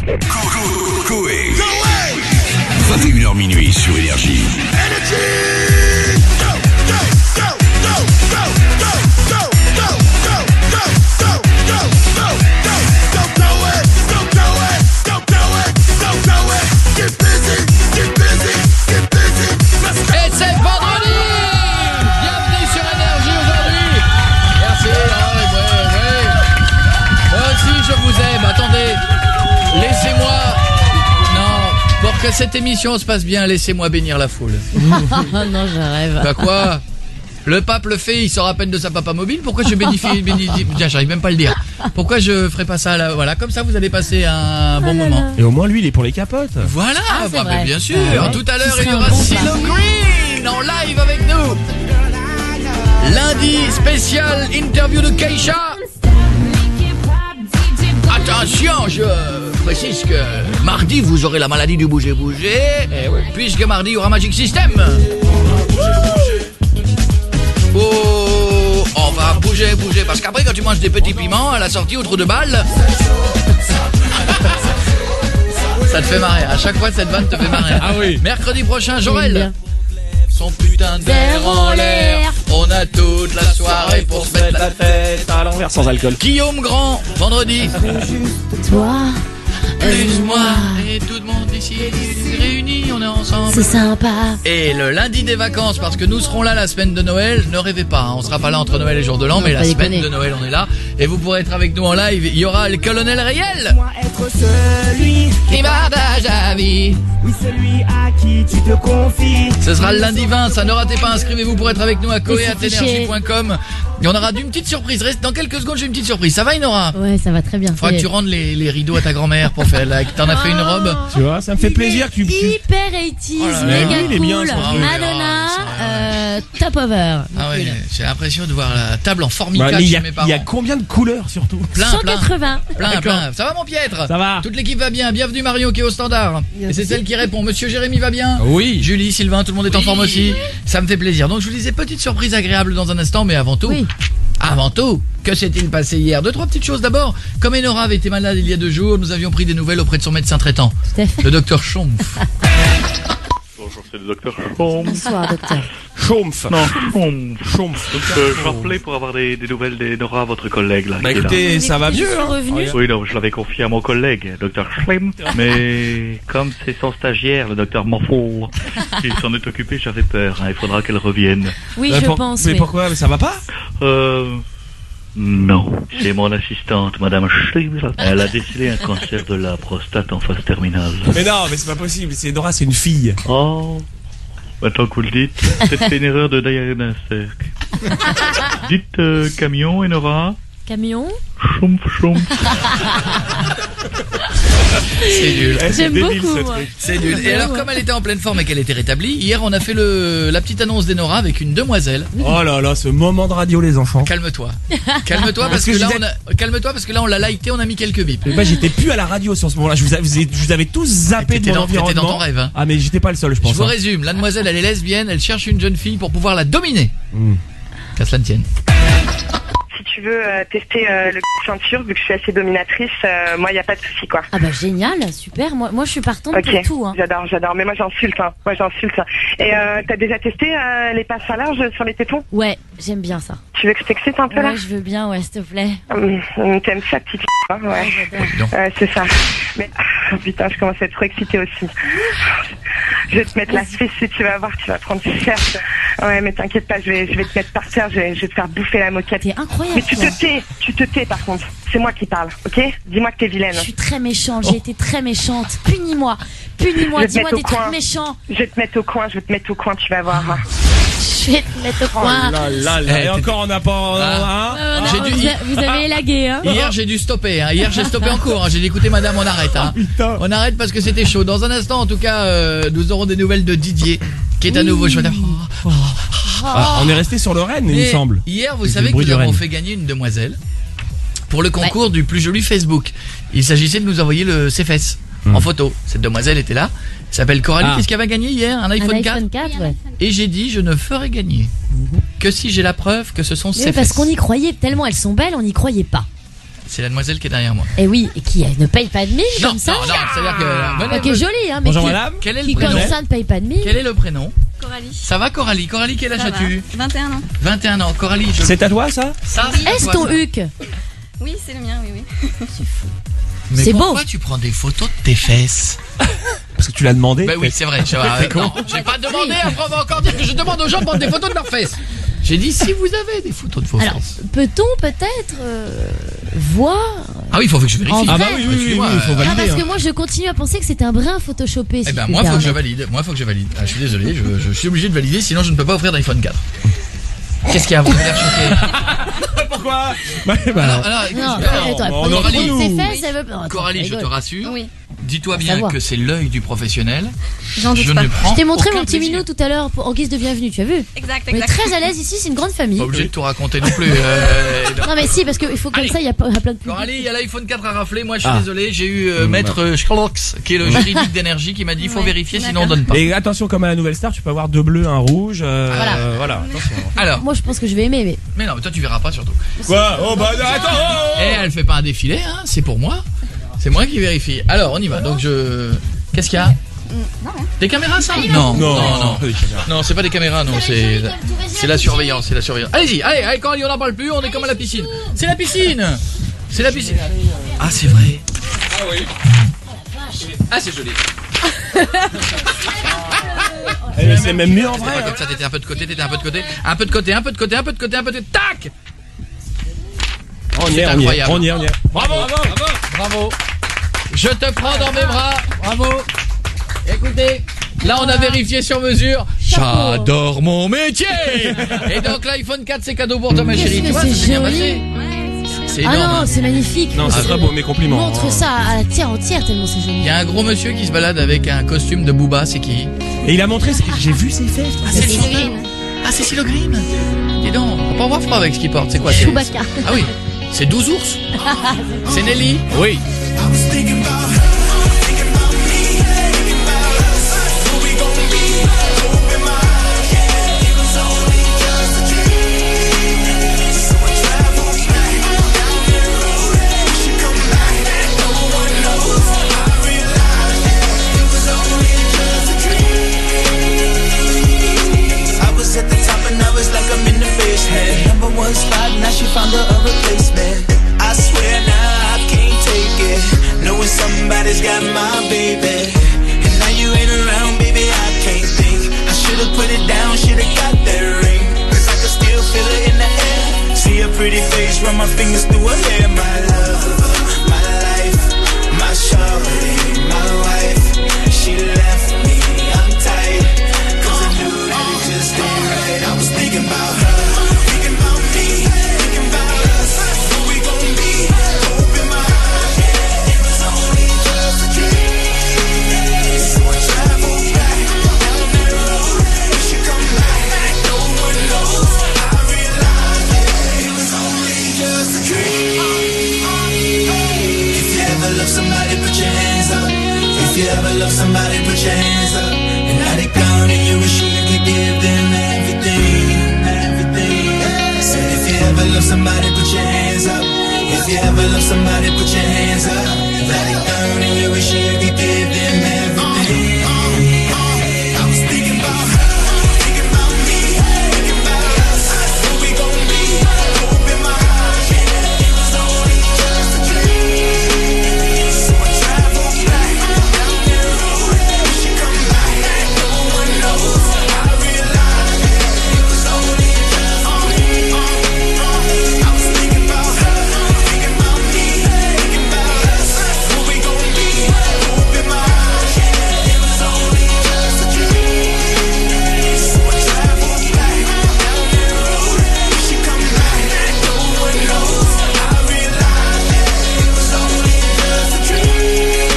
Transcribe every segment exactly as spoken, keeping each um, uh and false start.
Coé. vingt et une heures minuit sur Énergie. Et c'est vendredi. Bienvenue sur Énergie aujourd'hui. Merci. Oh, ouais, ouais. Moi aussi je vous aime. Attendez, laissez-moi. Non, pour que cette émission se passe bien, laissez-moi bénir la foule. Non, je rêve. Bah quoi? Le pape le fait, il sort à peine de sa papa mobile. Pourquoi je bénéficie, bénéficie Tiens, j'arrive même pas à le dire. Pourquoi je ferais pas ça là? Voilà, comme ça vous allez passer un bon Ah là moment. là. Et au moins lui il est pour les capotes. Voilà, Ah, c'est bah, vrai. mais bien sûr. Ah ouais. Tout à l'heure Ce il y serait aura un bon CeeLo plat. Green en live avec nous. Lundi spécial interview de Keisha. Attention, je précise que mardi vous aurez la maladie du bouger bouger, puisque mardi il y aura Magic System. Oh, on va bouger bouger parce qu'après quand tu manges des petits piments à la sortie au trou de balle, ça te fait marrer. À chaque fois cette vanne te fait marrer. Ah oui. Mercredi prochain, J'aime Jorel. bien. Son putain de verre en l'air. On a toute la soirée pour se mettre la tête à l'envers sans alcool. Guillaume Grand, vendredi. Toi, Plus moi et tout le monde ici réunis, on est ensemble. c'est sympa. Et le lundi des vacances, parce que nous serons là la semaine de Noël. Ne rêvez pas, hein, on sera pas là entre Noël et jour de l'an, Non, mais la pas semaine déconner. de Noël on est là. Et vous pourrez être avec nous en live. Il y aura le colonel Riel. Moi être celui, Qui partage la vie. oui celui à qui tu te confies. Ce sera le lundi vingt, ça ne ratez pas, inscrivez-vous pour être avec nous à coé arobase énergie point com. Et on aura d'une petite surprise. Reste dans quelques secondes, j'ai une petite surprise. Ça va Inora? Ouais, ça va très bien. Faudra que C'est tu rendes les, les rideaux à ta grand-mère pour faire la... T'en as fait une robe? Tu vois, ça me fait plaisir que tu... tu- hyper eighties, Oh là là. méga Oui, il est bien, cool. ce truc. Madonna, Ah oui, euh, top over. Ah ouais, Cool. j'ai l'impression de voir la table en formica Bah, mais il y, chez a- mes il parents. y a combien de couleurs surtout? Plein, cent plein, quatre-vingts. plein, D'accord. plein. Ça va mon piètre? Ça va. Toute l'équipe va bien. Bienvenue Mario qui est au standard. Et c'est celle qui répond. Monsieur Jérémy va bien? Oui. Julie, Sylvain, tout le monde est en forme aussi. Ça me fait plaisir. Donc je vous disais petite surprise agréable dans un instant, mais avant tout, Oui. avant tout, que s'est-il passé hier? Deux, trois petites choses d'abord. Comme Enora avait été malade il y a deux jours, nous avions pris des nouvelles auprès de son médecin traitant, Tout à fait. le docteur Schumpf. Bonjour, c'est le docteur Schumpf. Bonsoir, docteur. Schumpf. Non, Schumpf. Schumpf. Euh, je rappelais pour avoir des, des nouvelles d'Enora, votre collègue là. Bah qui est là. écoutez, ça va Je mieux suis hein. revenu. Oui, non, je l'avais confié à mon collègue, docteur Schlimm. Mais comme c'est son stagiaire, le docteur Morpho, qui s'en est occupé, j'avais peur. hein, Il faudra qu'elle revienne. Oui, Euh, je pour- pense. Mais oui. pourquoi? Ça va pas? Euh... Non, c'est mon assistante, Madame Schlimm. Elle a décelé un cancer de la prostate en phase terminale. Mais non, mais c'est pas possible. C'est Nora, c'est une fille. Oh, maintenant que vous le dites, peut-être fait une erreur de diagnostic. Dites euh, camion, Enora. Camion. Schumpf, schumpf. C'est nul. Eh, c'est J'aime débile beaucoup, ce moi. truc. C'est nul. Et alors, comme elle était en pleine forme et qu'elle était rétablie, hier on a fait le, la petite annonce d'Enora avec une demoiselle. Oh là là, ce moment de radio les enfants. Calme-toi. Calme-toi parce Parce que que là je on a, calme-toi parce que là on l'a lighté, on a mis quelques bips. Mais bah j'étais plus à la radio sur ce moment-là. Je vous, avais- je vous avais tous zappé de T'étais mon dans- t'étais environnement. dans ton rêve, hein. Ah mais j'étais pas le seul, je Je pense. vous hein. résume, la demoiselle elle est lesbienne, elle cherche une jeune fille pour pouvoir la dominer. Mm. Qu'à cela ne tienne. Si tu veux euh, tester euh, le ceinture, vu que je suis assez dominatrice, euh, moi, il n'y a pas de souci, quoi. Ah bah génial, super. Moi, moi je suis partante Ok, pour tout. Hein. j'adore, j'adore. Mais moi, j'insulte, hein. Moi, j'insulte. Et euh, t'as déjà testé euh, les passes à large sur les tétons? Ouais, j'aime bien ça. Tu veux que je t'excite un peu, là? Ouais, je veux bien, ouais, s'il te plaît. Hum, hum, T'aimes ça, petite hein, ouais. Ouais, j'adore. Ouais, c'est ça. Mais ah, putain, je commence à être trop excitée aussi. Je vais te mettre la fessée, tu vas voir, tu vas prendre cher. Ouais, mais t'inquiète pas, je vais, je vais te mettre par terre, je vais, je vais te faire bouffer la moquette. T'es incroyable. Mais tu toi. te tais, tu te tais par contre. C'est moi qui parle, ok? Dis-moi que t'es vilaine. Je suis très méchante, j'ai été très méchante. Punis-moi, punis-moi, Je vais te dis-moi mettre des au trucs coin. méchants. Je vais te mettre au coin, je vais te mettre au coin, tu vas voir. Je vais te mettre au Oh coin. là là là. Eh, Et encore on n'a pas. Ah. hein Euh, non, J'ai dû- vous, a- vous avez élagué, hein. Hier j'ai dû stopper, hein. Hier j'ai stoppé en cours, hein. J'ai dit écoutez madame on arrête, hein. Putain. On arrête parce que c'était chaud. Dans un instant en tout cas euh, nous aurons des nouvelles de Didier qui est à nouveau choix. Ah, on est resté sur le Rennes, il me Et semble. Hier, vous C'est savez le que bruit nous du avons Rennes. fait gagner une demoiselle pour le concours du plus joli Facebook. Il s'agissait de nous envoyer le ses fesses en photo. Cette demoiselle était là. Elle s'appelle Coralie. Ah. Qu'est-ce qu'elle va gagner hier? Un Un iPhone quatre. iPhone quatre, ouais. Et j'ai dit, je ne ferai gagner que si j'ai la preuve que ce sont Oui, ses parce fesses. qu'on y croyait tellement elles sont belles, on n'y croyait pas. C'est la demoiselle qui est derrière moi. Et oui, et qui euh, ne paye pas de mine Non, comme ça. non, non, c'est-à-dire que... venez, Ah, qui est venez. jolie, hein, mais Bonjour qui, madame. Quel est le qui comme prénom ça ne paye pas de mine. Quel est le prénom? Coralie. Ça va Coralie? Coralie, quel âge Ça as-tu? va. vingt et un ans. vingt et un ans. Coralie, je... C'est à toi ça? Ça, Est-ce toi, ton ça. huc? Oui, c'est le mien, oui, oui. Mais C'est beau. pourquoi tu prends des photos de tes fesses? Parce que tu l'as demandé. Bah oui, c'est vrai. Je... euh, non, j'ai pas demandé, après on va encore dire que je demande aux gens de prendre des photos de leurs fesses. J'ai dit si vous avez des photos de vos Alors, fesses. peut-on peut-être euh, voir... Ah oui, il faut que je vérifie. En Ah bah vrai. oui, oui, oui, oui, Excuse-moi, il faut euh, Ah, valider. parce que hein. moi je continue à penser que c'est un brin photoshopé. Si Eh ben je puis moi faut que je permettre. valide, moi faut que je valide. Ah, je suis désolé, je, je suis obligé de valider, sinon je ne peux pas offrir d'iPhone quatre. Qu'est-ce qu'il y a? Vous avez l'air choqué. Pourquoi? Ouais, bah, Alors, alors, écoute, Non, alors, attends, on prenez en prenez trouve. ses fesses, elle veut... non, attends, Coralie, je te rigole. rassure. Oui, Dis-toi bien savoir. que c'est l'œil du professionnel. j'en doute Je pas. ne prends Je t'ai montré aucun mon petit plaisir. minou tout à l'heure pour- en guise de bienvenue, tu as vu? Exact, On est exact. très à l'aise ici, c'est une grande famille. Pas obligé de tout raconter non plus. euh, Non mais si, parce qu'il faut comme Allez. ça, il y a pas- il y a plein de... Coralie, il y a l'iPhone quatre à rafler. Moi, je suis Ah. désolé. J'ai eu euh, Mmh, maître euh, Schlox, qui est le juridique d'énergie, qui m'a dit il faut Ouais, vérifier, sinon on d'accord. donne pas. Et attention, comme à la Nouvelle Star, tu peux avoir deux bleus, un rouge. euh, Voilà. euh, voilà. Attention. Alors, Moi je pense que je vais aimer, mais... mais non, mais toi tu verras pas surtout. Quoi? Oh bah attends. oh, Et elle fait pas un défilé, hein. C'est pour moi. C'est moi qui vérifie. Alors, on y va. Donc je. Qu'est-ce qu'il y a? Non, rien. Des caméras, ça? Non, Non, non, non. non. Non, c'est pas des caméras, non. C'est. C'est la surveillance, c'est la surveillance. Allez-y, allez, allez, Coralie, on n'en parle plus, on est comme à la piscine. C'est la piscine. C'est la piscine. Ah, c'est vrai. Ah oui. Ah, c'est joli. Eh, c'est même mieux en C'était vrai. pas hein. comme ça, t'étais un peu de côté, t'étais un peu de côté, un peu de côté, un peu de côté, un peu de côté, un peu de côté. Tac! On y C'est est, on y est, incroyable. on y est, on y est. Bravo, bravo, bravo. Je te prends dans mes bras. Bravo. Écoutez, là on a vérifié sur mesure. Chapeau. J'adore mon métier. Et donc l'iPhone quatre c'est cadeau pour toi ma Qu'est-ce chérie. que Tu vois, c'est ça s'est bien joli. passé. Ouais, c'est C'est Ah énorme. non, c'est magnifique. Non, c'est Montre- très beau, mes compliments. Montre ça à la terre entière tellement c'est joli. Il y a un gros monsieur qui se balade avec un costume de Booba, c'est qui? Et il a montré, ce que- j'ai vu ses fesses. Ah, C'est c'est Céline. Green. Ah, c'est Céline Green. Dis donc, on peut pas avoir froid avec ce qu'il porte. C'est quoi? c'est- Chewbacca. Ah oui, c'est douze ours. C'est Nelly. Oui. I was at the top and I was like I'm in the basement. Number one spot, now she found her a replacement. I swear now I can't take it. Knowing somebody's got my baby. And now you ain't around, baby, I can't think. I should've put it down, should've got that ring. Cause I can still feel it in the air. See her pretty face, run my fingers through her hair. My love, my life, my shawty, my wife. She left me, I'm tight. Cause I knew that it just ain't right. I was thinking about her, thinking about me, thinking about us. Who we gon' be? Hope in my heart, yeah. It was only just a dream. So I travel back down that road. We should come back, no one knows. I realized that it was only just a dream. If you ever love somebody, put your hands up. If you ever love somebody, put your hands up. And now they gone and you wish you could give them everything, everything. Said if you ever love somebody, put your hands up. If you ever love somebody, put your hands up. Now they gone and you wish you could give them everything. I was thinking about her, thinking about me, thinking about us. Who we gon' be? Hope in my heart, yeah. It was only just a dream. So I travel back down that road. We should come back, no one knows. I realized that it was only just a dream. I was thinking about her, thinking about me, thinking about us. Who we gon' be? Hope in my heart, yeah. It was only just a dream. So I travel back down that road. We should come back, no one knows. I realized that it was only just a dream.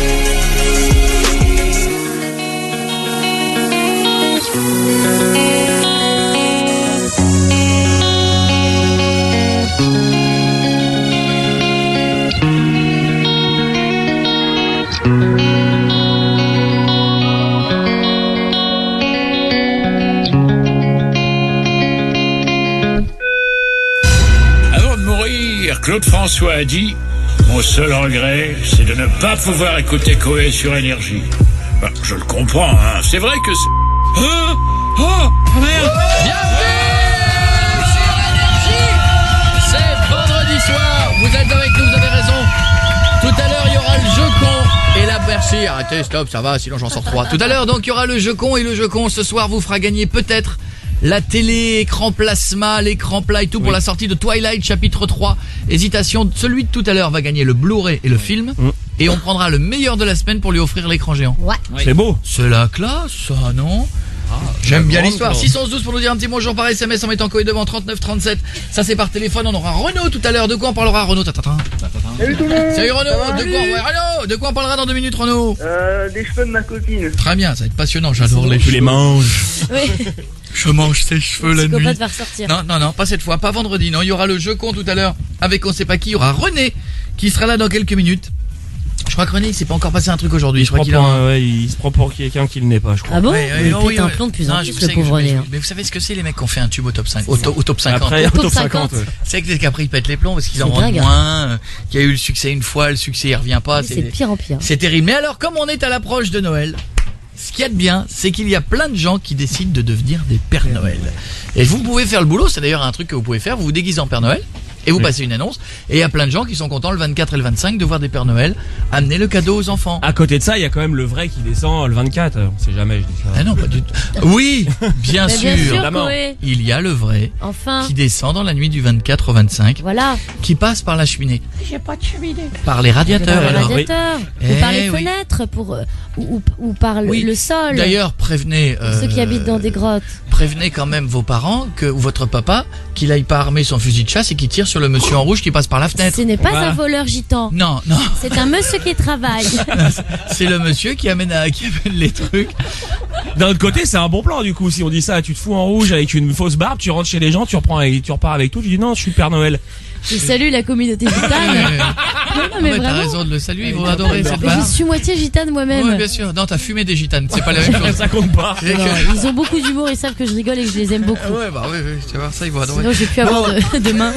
Avant de mourir, Claude François a dit Mon seul regret, c'est de ne pas pouvoir écouter Coé sur Énergie. Bah, je le comprends, hein. C'est vrai que c'est... Oh, oh, merde. Bienvenue sur Énergie. C'est vendredi soir. Vous êtes avec nous, vous avez raison. Tout à l'heure, il y aura le jeu con et la merci. Arrêtez, stop, ça va, sinon j'en sors trois. Tout à l'heure, donc, il y aura le jeu con et le jeu con ce soir vous fera gagner peut-être la télé, écran plasma, l'écran plat et tout, oui, pour la sortie de Twilight chapitre trois. Hésitation, celui de tout à l'heure va gagner le Blu-ray et le film. Mmh. Et on prendra le meilleur de la semaine pour lui offrir l'écran géant. Ouais. C'est beau. C'est la classe, ça, non? Ah, j'aime bien l'histoire. six cent douze pour nous dire un petit bonjour par S M S en mettant Coé devant trente-neuf trente-sept. Ça c'est par téléphone. On aura Renaud tout à l'heure. De quoi on parlera, Renaud? Salut tout le monde. Salut Renaud. Ça va, de quoi, ouais, Renaud, de quoi on parlera dans deux minutes, Renaud? Euh, des cheveux de ma copine. Très bien, ça va être passionnant. J'adore les cheveux. cheveux. Tu les manges. Oui. Je mange ses cheveux la nuit. Pas te faire sortir. Non, non, non, pas cette fois, pas vendredi. Non, il y aura le jeu con tout à l'heure avec on sait pas qui. Il y aura René qui sera là dans quelques minutes. Je crois que René, il s'est pas encore passé un truc aujourd'hui. Je crois qu'il a un... ouais, il se prend pour quelqu'un qui ne l'est pas, je crois. Ah bon? Ouais, ouais, il oh, pète oui, un ouais. plomb de plus Non, en je plus, sais le que- pauvre René. mais, mais vous savez ce que c'est les mecs qui ont fait un tube au top cinq, au, to- au top cinquante. Après, au Top top cinquante. cinquante. Ouais. C'est que qu'après ils pètent les plombs parce qu'ils en C'est vendent dingue, hein. moins, euh, qu'il y a eu le succès une fois, le succès il revient pas. C'est de pire en pire. C'est terrible. Mais alors, comme on est à l'approche de Noël, ce qu'il y a de bien, c'est qu'il y a plein de gens qui décident de devenir des Pères Noël. Et vous pouvez faire le boulot, c'est d'ailleurs un truc que vous pouvez faire, vous vous déguisez en Père Noël et vous Oui. passez une annonce. Et il y a plein de gens qui sont contents le vingt-quatre et le vingt-cinq de voir des Pères Noël amener le cadeau aux enfants. À côté de ça, il y a quand même le vrai qui descend le vingt-quatre. On sait jamais, je dis ça. Ah non, pas du tout. Oui, bien Mais sûr. bien sûr, évidemment. Coé. Il y a le vrai Enfin. qui descend dans la nuit du vingt-quatre au vingt-cinq, Voilà. qui passe par la cheminée. J'ai pas de cheminée. Par les radiateurs Par les alors. radiateurs. Eh Ou par les oui. fenêtres. Pour, euh, ou, ou, ou par le, Oui. le sol. D'ailleurs, prévenez Pour euh, ceux qui habitent dans des grottes. prévenez quand même vos parents que ou votre papa qu'il aille pas armer son fusil de chasse et qu'il tire sur le monsieur en rouge qui passe par la fenêtre. Ce n'est pas Voilà. un voleur gitan. Non, non, C'est un monsieur qui travaille. c'est le monsieur qui amène à, qui amène les trucs. D'un autre côté, c'est un bon plan du coup. Si on dit ça, tu te fous en rouge avec une fausse barbe, tu rentres chez les gens, tu reprends, avec- tu repars avec tout. Tu dis non, je suis Père Noël. Je salue la communauté gitane. Euh, Non, non, mais mais t'as vraiment. raison de le saluer, ils vont adorer cette Mais barbe. je suis moitié gitane moi-même. Oui, bien sûr. Non, t'as fumé des gitanes, c'est pas la même chose. Ça compte pas. C'est Non, que- ils ont beaucoup d'humour, ils savent que je rigole et que je les aime beaucoup. Ouais, bah oui, oui, tu vas voir ça, ils vont adorer. Sinon, j'ai pu avoir de, de main.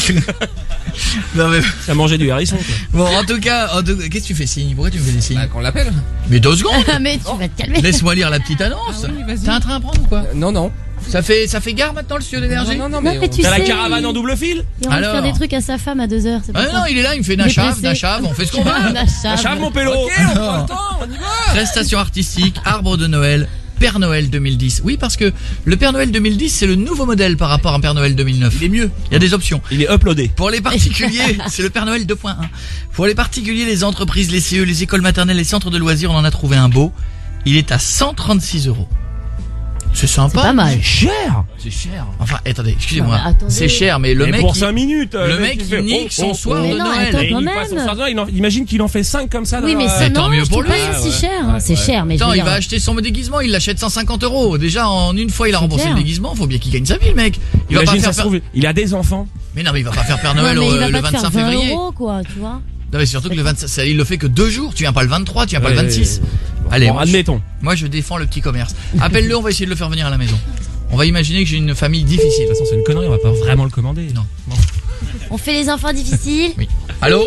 Non, mais Ça mangeait du hérisson. Quoi. bon, en tout cas, en tout- qu'est-ce que tu fais signe? Pourquoi tu me fais des signes? Bah, qu'on l'appelle. Mais deux secondes. Mais tu vas te calmer. Laisse-moi lire la petite annonce. Ah oui, vas-y. T'as un train à prendre ou quoi? Euh, non, non. Ça fait, ça fait gare maintenant le studio d'énergie? Non, non, non, Non, mais. mais on- tu T'as la sais, caravane il- en double fil. Il a envie de faire Alors. des trucs à sa femme à deux heures, c'est pour Ah ça. non, il est là, il me fait Il est Nachave, pressé. Nachave, on fait ce qu'on veut. Nachave. Chave mon pélo. Ok, on prend le temps, on y va. Prestation artistique, arbre de Noël, Père Noël deux mille dix. Oui, parce que le Père Noël deux mille dix, c'est le nouveau modèle par rapport à un Père Noël deux mille neuf. Il est mieux. Il y a des options. Il est uploadé. Pour les particuliers, c'est le Père Noël deux point un. Pour les particuliers, les entreprises, les C E, les écoles maternelles, les centres de loisirs, on en a trouvé un beau. Il est à cent trente-six euros. C'est sympa. C'est pas mal. Cher. C'est cher. Enfin, attendez, excusez-moi. Non, mais attendez. C'est cher, mais le Mais mec. pour il- cinq minutes. le mec, fait, il nique oh, son oh, soir Mais de non, Noël. attends, Et quand il même. passe son soir de Noël, il en- imagine qu'il en fait cinq comme ça. Oui, dans mais la- ça, tant non, mieux je pour trouve lui. pas ça si Ouais, cher. ouais, hein. C'est ouais. cher, mais je Attends, veux il dire. va acheter son déguisement, il l'achète cent cinquante euros. Déjà, en une fois, il a remboursé clair. le déguisement. Faut bien qu'il gagne sa vie, le mec. Il va Imagine, pas ça faire. se trouve, il a des enfants. Mais non, mais il va pas faire Père Non, Noël mais au- il va le pas te faire vingt-cinq vingt février. euros, quoi, tu vois. Non, mais surtout que le vingt-cinq, ça, il le fait que deux jours. Tu viens pas le vingt-trois, tu viens pas le Ouais, vingt-six. Bon, Allez, bon, moi, je- admettons. moi, je défends le petit commerce. Appelle-le, on va essayer de le faire venir à la maison. On va imaginer que j'ai une famille difficile. De toute façon, c'est une connerie, on va pas vraiment le commander. Non. On fait les enfants difficiles. Oui. Allô?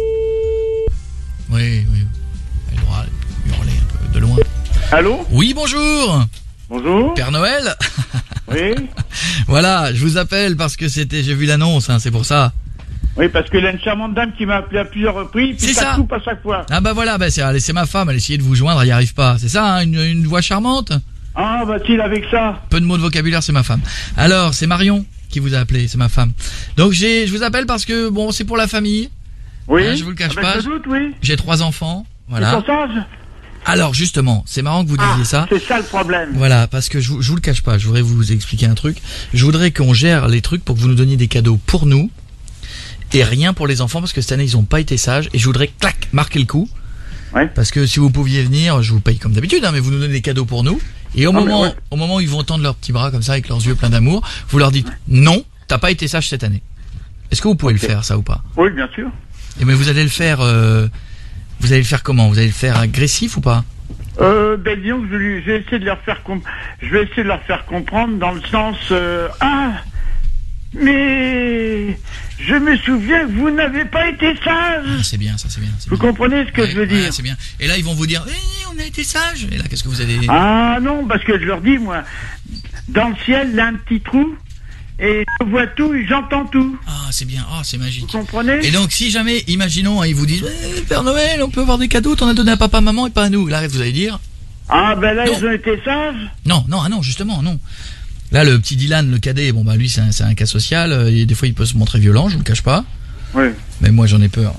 Oui, oui. Elle doit hurler un peu de loin. Allô? Oui, bonjour. Bonjour? Père Noël? Oui? Voilà, je vous appelle parce que c'était, j'ai vu l'annonce, hein, c'est pour ça. Oui, parce qu'il y a une charmante dame qui m'a appelé à plusieurs reprises, puis C'est ça ça. coupe à chaque fois. Ah bah voilà, bah c'est, allez, c'est ma femme, elle essayait de vous joindre, elle n'y arrive pas. C'est ça, hein, une, une voix charmante? Ah, va-t-il avec ça? Peu de mots de vocabulaire, c'est ma femme. Alors, c'est Marion qui vous a appelé, c'est ma femme. Donc j'ai, je vous appelle parce que, bon, c'est pour la famille. Oui? Hein, je vous le cache Ah, pas. ben, je doute, oui. J'ai trois enfants, C'est voilà. ton sage? Alors justement, c'est marrant que vous disiez Ah, ça. c'est ça le problème. Voilà, parce que je, vous- je vous le cache pas, je voudrais vous expliquer un truc. Je voudrais qu'on gère les trucs pour que vous nous donniez des cadeaux pour nous et rien pour les enfants parce que cette année ils ont pas été sages et je voudrais clac marquer le coup. Ouais. Parce que si vous pouviez venir, je vous paye comme d'habitude, hein, mais vous nous donnez des cadeaux pour nous et au Ah, mais moment, ouais. au moment où ils vont tendre leurs petits bras comme ça avec leurs yeux pleins d'amour, vous leur dites non, t'as pas été sage cette année. Est-ce que vous pouvez Ok. le faire ça ou pas? Oui, bien sûr. Et mais vous allez le faire, euh, vous allez le faire comment? Vous allez le faire agressif ou pas? Euh, ben disons que je, lui- je vais essayer de leur faire comp- je vais essayer de leur faire comprendre dans le sens euh, ah mais je me souviens que vous n'avez pas été sage. Ah, c'est bien, ça c'est bien. Vous bien. comprenez ce que ouais, je veux ouais, dire? C'est bien. Et là, ils vont vous dire, eh, on a été sage. Et là, qu'est-ce que vous allez... Ah non, parce que je leur dis, moi, dans le ciel, il y a un petit trou, et je vois tout, et j'entends tout. Ah, c'est bien, ah, c'est magique. Vous comprenez? Et donc, si jamais, imaginons, hein, ils vous disent, eh, Père Noël, on peut avoir des cadeaux, t'en as donné à papa, maman, et pas à nous. Là, vous allez dire... Ah, ben là, non. ils ont été sages? Non, non, ah non, justement, non. Là, le petit Dylan, le cadet, bon, bah, lui, c'est un, c'est un cas social, euh, et des fois, il peut se montrer violent, je vous le cache pas. Oui. Mais moi, j'en ai peur.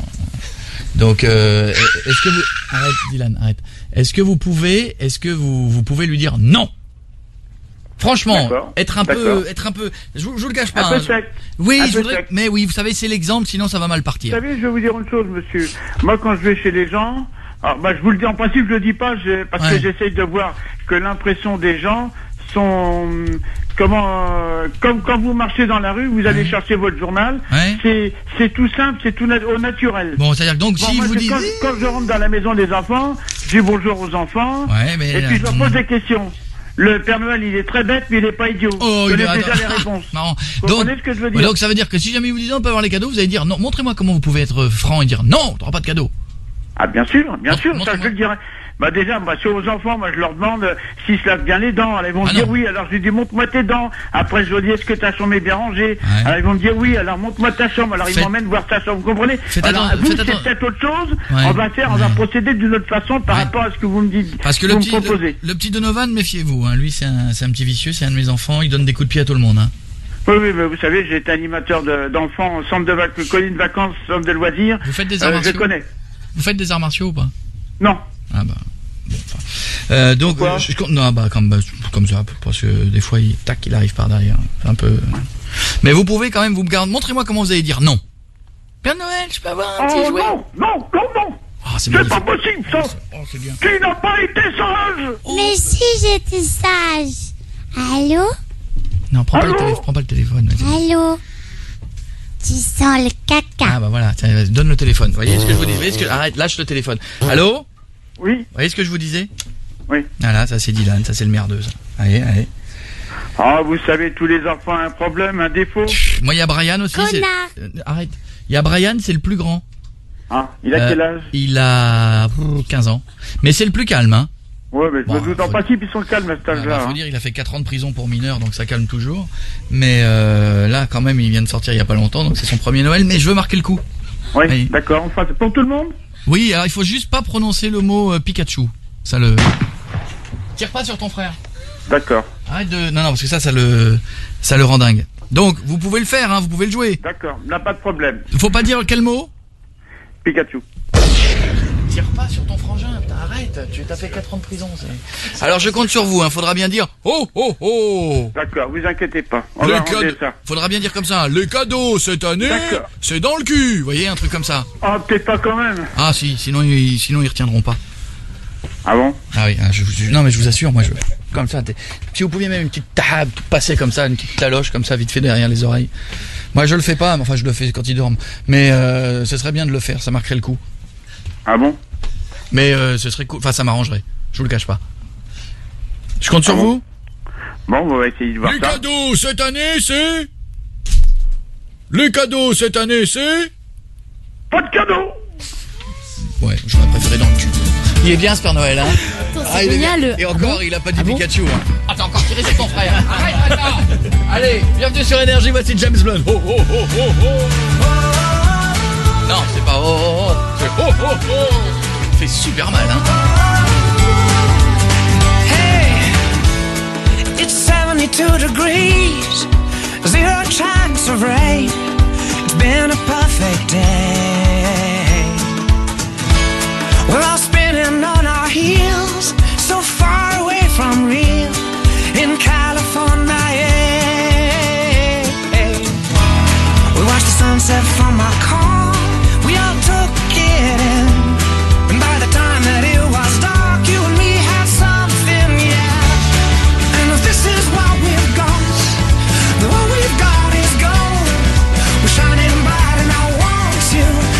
Donc, euh, est-ce que vous... Arrête, Dylan, arrête. Est-ce que vous pouvez, est-ce que vous, vous pouvez lui dire non? Franchement, être un peu, être un peu, je, je vous le cache pas. Un peu hein, sec. Oui, un je peu voudrais, sec. mais oui, vous savez, c'est l'exemple, sinon ça va mal partir. Vous savez, je vais vous dire une chose, monsieur. Moi, quand je vais chez les gens, alors, bah, je vous le dis en principe, je le dis pas, je, parce Ouais. que j'essaye de voir que l'impression des gens sont, comment, euh, comme quand vous marchez dans la rue, vous allez Ouais. chercher votre journal. Ouais. C'est, c'est tout simple, c'est tout nat- au naturel. Bon, c'est-à-dire que donc, Bon, si moi, vous je- dites... quand, quand je rentre dans la maison des enfants, je dis bonjour aux enfants. Ouais, mais... Et puis je leur pose des questions. Le Père Noël, il est très bête, mais il est pas idiot. Oh, je il est- connais déjà attends. les réponses. Marrant. Vous Donc, comprenez ce que je veux ouais, dire? donc ça veut dire que si jamais vous dites on peut avoir les cadeaux, vous allez dire non, montrez-moi comment vous pouvez être franc et dire non, t'auras pas de cadeau. Ah, bien sûr, bien Montre- sûr, ça je montre-moi. le dirais. Bah déjà, bah, sur aux enfants, moi je leur demande euh, s'ils se lavent bien les dents. Alors ils vont Ah me dire non. oui, alors je lui dis montre-moi tes dents. Après je leur dis est-ce que ta chambre est bien rangée? Ouais. Alors ils vont me dire oui, alors montre-moi ta chambre. Alors ils Faites- m'emmènent voir ta chambre, vous comprenez? Faites Alors atten- vous, faites c'est atten- peut-être autre chose. Ouais. On va faire, on va Ouais. procéder d'une autre façon par Ouais. rapport à ce que vous me dites. Parce que vous le me petit, le, proposez. le petit Donovan, méfiez-vous, hein, lui c'est un, c'est un petit vicieux, c'est un de mes enfants, il donne des coups de pied à tout le monde. Hein. Oui, oui, mais vous savez, j'ai été animateur de- d'enfants, centre de vacances, colonie de vacances, centre de loisirs. Vous faites des arts Euh, martiaux je connais. Vous faites des arts martiaux ou pas? Non. Ah bah... Bon, enfin. Euh, donc, Pourquoi euh, je, je- non, bah comme, bah, comme ça, parce que des fois, il, tac, il arrive par derrière. C'est un peu... Mais vous pouvez quand même vous garder. Montrez-moi comment vous allez dire non. Père Noël, je peux avoir un petit Oh jouet? non, non, non, non. Ah, c'est C'est magnifique. pas possible, ça. Oh, c'est bien. Tu n'as pas été sage. Mais si j'étais sage. Allô? Non, prends pas, le Allô téléphone, prends pas le téléphone. vas-y. Allô? Tu sens le caca. Ah bah voilà, tiens, vas-y, donne le téléphone. Vous voyez ce que je vous dis? Vous voyez ce que... Arrête, lâche le téléphone. Allô? Oui. Vous voyez ce que je vous disais? Oui. Voilà, ça c'est Dylan, ça c'est le merdeux. Ça. Allez, allez. Ah, vous savez, tous les enfants ont un problème, un défaut. Moi, il y a Brian aussi. c'est- Connard. Euh, arrête. Il y a Brian, c'est le plus grand. Ah, il a Euh, quel âge? Il a pff, quinze ans. Mais c'est le plus calme, hein. Ouais, mais je Bon, me doute en faut- principe, ils sont calmes à cet Ah, bah, âge-là. faut hein. dire, il a fait quatre ans de prison pour mineur, donc ça calme toujours. Mais euh, là, quand même, il vient de sortir il y a pas longtemps, donc c'est son premier Noël. Mais je veux marquer le coup. Oui, Oui. d'accord. Enfin, c'est pour tout le monde? Oui, alors il faut juste pas prononcer le mot euh, Pikachu. Ça le... Tire pas sur ton frère. D'accord. Arrête de... Non, non, parce que ça, ça le... Ça le rend dingue. Donc, vous pouvez le faire, hein, vous pouvez le jouer. D'accord, n'a pas de problème. Faut pas dire quel mot? Pikachu. Tire pas sur ton frangin, putain, arrête, tu t'as fait quatre ans de prison. c'est- Alors je compte sur vous, hein, faudra bien dire oh oh oh. D'accord, vous inquiétez pas. On Les va arranger cadeaux- ça. Faudra bien dire comme ça, les cadeaux cette année, D'accord. c'est dans le cul, vous voyez, un truc comme ça. Ah, peut-être pas quand même. Ah si, sinon ils, sinon ils retiendront pas. Ah bon? Ah oui, ah, je, vous- non mais je vous assure, moi je comme ça. t'es- Si vous pouviez même une petite table passer comme ça, une petite taloche comme ça, vite fait derrière les oreilles. Moi je le fais pas, mais enfin je le fais quand ils dorment. Mais euh, ce serait bien de le faire, ça marquerait le coup. Ah bon? Mais euh, ce serait cool, enfin ça m'arrangerait. Je vous le cache pas. Je compte sur Ah bon vous. Bon, on va essayer de voir Les ça. cadeaux cette année, c'est... Les cadeaux cette année, c'est... Pas de cadeau! Ouais, j'aurais préféré dans le cul. Il est bien ce Père Noël, hein. C'est il est génial. bien. Et encore, Ah bon il a pas dit Ah bon Pikachu. Hein. Ah, t'as encore tiré sur ton frère. Arrête, arrête là. Allez, bienvenue sur Énergie, voici James Blunt. Oh, oh, oh, oh, oh. Non, c'est pas oh, oh, oh. C'est oh, oh, oh. Ça fait super mal, hein. Hey, it's seventy-two degrees, zero chance of rain. It's been a perfect day. We're all spinning on our heels, so far away from real in California. Yeah. We watched the sunset from our car, we all took it in, and by the time that it was dark, you and me had something, yeah. And if this is what we've got, then what we've got is gold. We're shining bright and I want you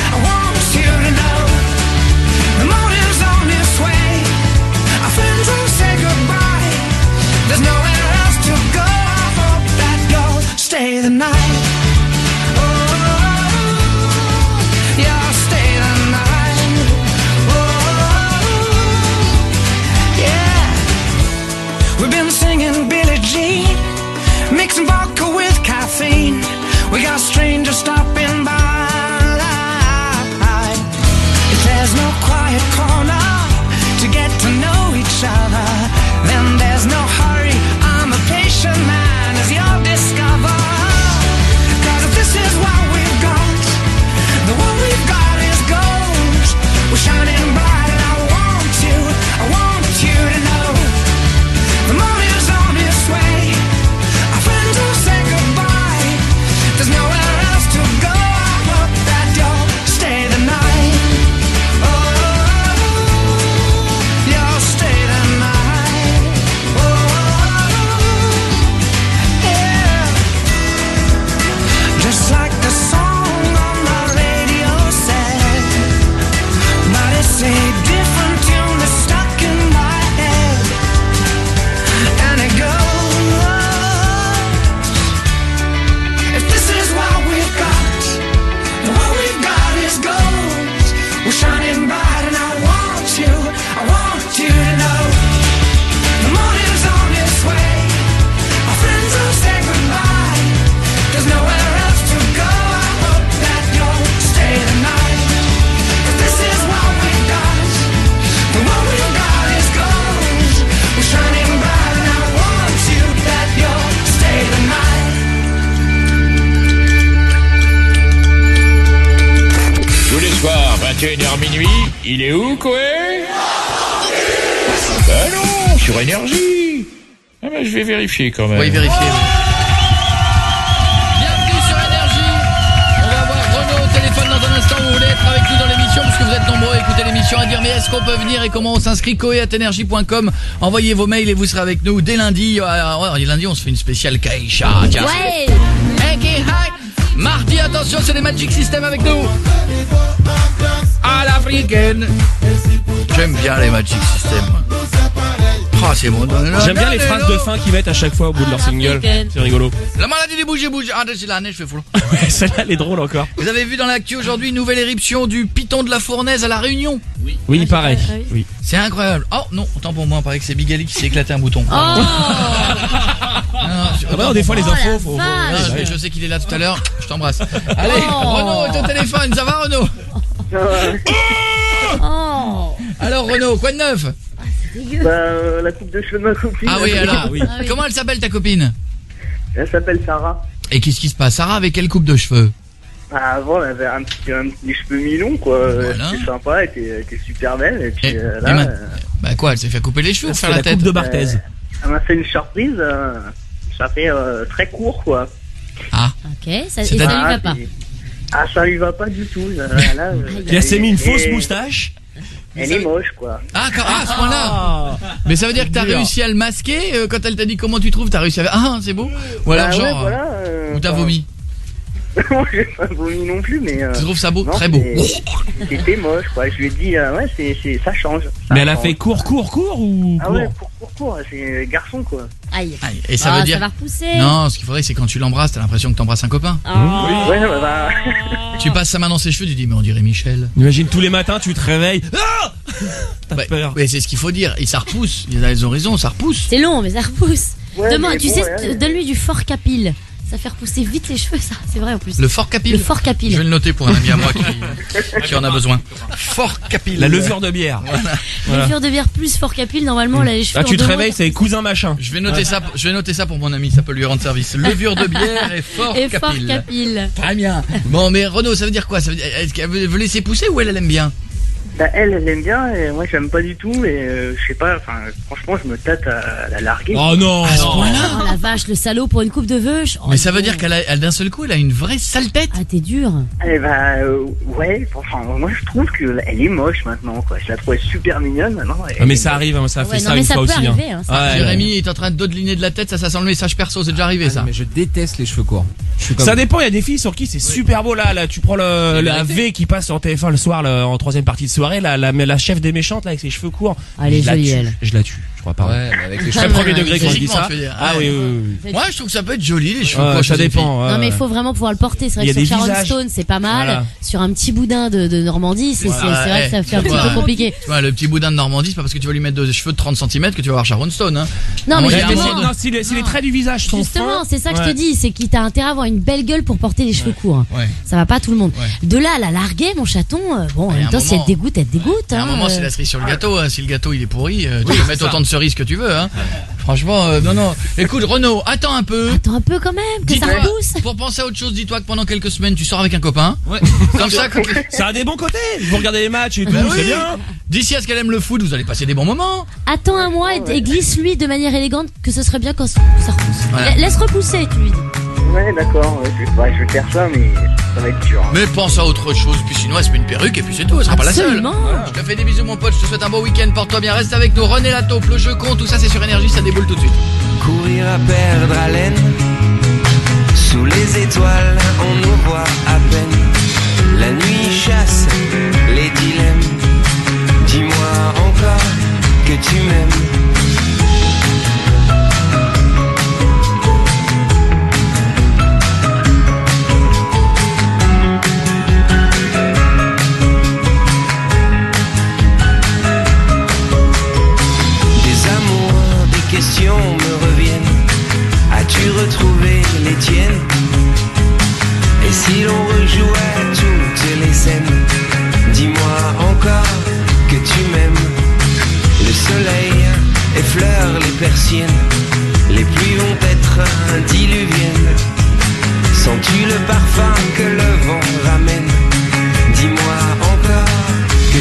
minuit, il est où, Koé? Bah non, sur Énergie. Ah bah je vais vérifier quand même. Oui, vérifier. Bienvenue sur Énergie. On va avoir Renaud au téléphone dans un instant. Vous voulez être avec nous dans l'émission parce que vous êtes nombreux à écouter l'émission, à dire mais est-ce qu'on peut venir et comment on s'inscrit? koé arobase énergie point com. Envoyez vos mails et vous serez avec nous dès lundi. Alors, lundi on se fait une spéciale Kaisha. Tiens. Ouais. Hey, hi. Mardi, attention, c'est les Magic System avec nous. À l'africaine. J'aime bien les Magic System. Ah, c'est bon. J'aime bien les phrases de fin qu'ils mettent à chaque fois au bout de leur single. C'est rigolo. La maladie du bouger bouge. Ah, c'est la neige, je fais flou. Ouais, celle-là, elle est drôle encore. Vous avez vu dans l'actu aujourd'hui une nouvelle éruption du Piton de la Fournaise à la Réunion? Oui. Oui, pareil. Oui. C'est incroyable. Oh non, autant pour moi, il paraît que c'est Bigali qui s'est éclaté un bouton. Oh. Non, Ah bah non, des fois les Oh, infos, la faut. faut- vache. je, Ouais. je sais qu'il est là tout à l'heure. Je t'embrasse. Allez, Oh. Renaud est au téléphone. Ça va, Renaud? Oh. Alors, Renaud, quoi de neuf? Bah, euh, la coupe de cheveux de ma copine. Ah oui, alors. Ah oui. Comment elle s'appelle ta copine? Elle s'appelle Sarah. Et qu'est-ce qui se passe? Sarah avec quelle coupe de cheveux? Bah, avant, elle avait un petit, un petit des cheveux mi-longs, quoi. Voilà. C'était sympa, elle était, elle était super belle. Et puis Et- euh, et là, ma- euh, Bah quoi, elle s'est fait couper les cheveux ou C'est faire la la tête? coupe de Barthez. elle m'a fait une surprise. Euh, ça fait euh, très court, quoi. Ah. Ok, ça, et C'est ça à- lui va pas. c'est- Ah, ça lui va pas du tout. Là, là, euh, Et elle s'est mis une fausse et- moustache. Elle est moche, quoi. Ah, quand- ah, à ce point-là. Mais ça veut dire que t'as dur. réussi à le masquer euh, quand elle t'a dit comment tu trouves, t'as réussi à faire ah c'est beau? Ou alors Bah genre ouais, euh, voilà, euh, ou t'as enfin, vomi? Moi, j'ai pas vomi non plus, mais. Euh, Tu trouves ça beau? non, Très beau. c'est- C'était moche, quoi. Je lui ai dit, euh, ouais, c'est, c'est, ça change. Ça Mais elle a change. fait court, court, court ou Ah court? ouais, court, court, court. C'est garçon, quoi. Aïe. Aïe, et ça Ah, veut dire ça va repousser. non, ce qu'il faudrait c'est quand tu l'embrasses, t'as l'impression que t'embrasses un copain. Oh. Ouais, bah, bah. Tu passes sa main dans ses cheveux, tu dis mais on dirait Michel. Imagine tous les matins, tu te réveilles. Ah T'as Bah, peur. mais c'est ce qu'il faut dire, et ça repousse. Ils ont raison, ça repousse. C'est long, mais ça repousse. Ouais, Demande, mais tu bon, sais, ouais. donne-lui du fort capil. Ça fait repousser vite les cheveux, ça. C'est vrai en plus. Le fort capil. Le fort capil. Je vais le noter pour un ami à moi qui, qui en a besoin. Fort capil. La levure de bière. Voilà. Levure de bière plus fort capil, normalement, là, les cheveux. Là, tu en te deux réveilles, mois, c'est cousin machin. Je vais noter ça. Je vais noter ça pour mon ami. Ça peut lui rendre service. Levure de bière et fort Et fort capil. capil. Très bien. Bon, mais Renaud, ça veut dire quoi? Ça veut dire, est-ce qu'elle veut veut laisser pousser ou elle, elle aime bien? Bah, elle, elle aime bien, et moi, j'aime pas du tout, et euh, je sais pas, enfin, franchement, je me tâte à la larguer. Oh non. À ce point-là? Oh la vache, le salaud pour une coupe de veuche. Oh, Mais ça veut non. dire qu'elle a, elle, d'un seul coup, elle a une vraie sale tête. Ah, t'es dur. Eh bah, euh, ouais, enfin, moi, je trouve qu'elle est moche maintenant, quoi. Je la trouvais super mignonne, maintenant. elle Ah, mais est ça moche. arrive, hein, ça a fait Ouais, ça non, mais une ça fois peut aussi. arriver, hein, ça Ouais, Jérémy est en train de dodeliner de la tête, ça, ça sent le message perso, c'est déjà arrivé ça. Mais je déteste les cheveux courts. Je suis comme Ça dépend, il y a des filles sur qui c'est super beau là, là tu prends le, la V qui passe sur T F un le soir là, en troisième partie de soirée, la, la, la chef des méchantes là avec ses cheveux courts. Ah, elle est je la jolie, tue. elle. Je la tue, je crois pas. Ouais, mais avec les Très cheveux. premier degré quand je dis Physiquement, ça. tu veux dire. Ah Ouais. oui, oui, oui. Moi, je trouve que ça peut être joli les cheveux Ouais, courts ça chez les filles. dépend. Non, mais il ouais. faut vraiment pouvoir le porter. C'est Il y vrai a que sur des Sharon visages. Stone, c'est pas mal. Voilà. Sur un petit boudin de, de Normandie, c'est, c'est, c'est Voilà, vrai eh, que ça fait un tu petit vois, peu compliqué. Tu vois, le petit boudin de Normandie, c'est pas parce que tu vas lui mettre des cheveux de trente centimètres que tu vas avoir Sharon Stone, hein. Non, À mais mon avis, Ouais, mais à un si, moment non, si les, si les traits du visage sont Justement, fins, c'est ça que je ouais. te dis, c'est qu'il t'a intérêt à avoir une belle gueule pour porter les cheveux courts. Ouais. Ça va pas à tout le monde. Ouais. De là à la larguer, mon chaton, euh, bon, en Et à même un temps, si elle moment- te dégoûte, elle te dégoûte. À un hein, moment, euh. c'est la cerise sur le gâteau. Hein. Si le gâteau il est pourri, euh, tu Oui, peux c'est mettre ça. autant de cerises que tu veux. Hein. Franchement, euh, non, non. Écoute, Renaud, attends un peu. Attends un peu quand même, que ça Dis-toi, repousse. pour penser à autre chose, dis-toi que pendant quelques semaines, tu sors avec un copain. Ouais. Comme ça, quand- Ça a des bons côtés. Vous regardez les matchs et tout, Bah oui. c'est bien. D'ici à ce qu'elle aime le foot, vous allez passer des bons moments. Attends un mois et, et glisse-lui de manière élégante que ce serait bien quand ça ça repousse. Voilà. La- Laisse repousser, tu lui dis. Ouais, d'accord, ouais, je, vais, ouais, je vais faire ça, mais ça va être dur. hein. Mais pense à autre chose, puis sinon elle se met une perruque et puis c'est tout, elle sera pas la seule. Absolument. Je te fais des bisous mon pote, je te souhaite un beau week-end, porte-toi bien, reste avec nous, René la taupe, le jeu compte, tout ça c'est sur Énergie, ça déboule tout de suite. Courir à perdre haleine. Sous les étoiles, on nous voit à peine. La nuit chasse les dilemmes. Dis-moi encore que tu m'aimes. Des amours, des questions me reviennent. As-tu retrouvé les tiennes? Et si l'on rejouait toutes les scènes? Dis-moi encore que tu m'aimes. Le soleil effleure les persiennes. Les pluies vont être diluviennes. Sens-tu le parfum que le vent ramène? Dis-moi encore que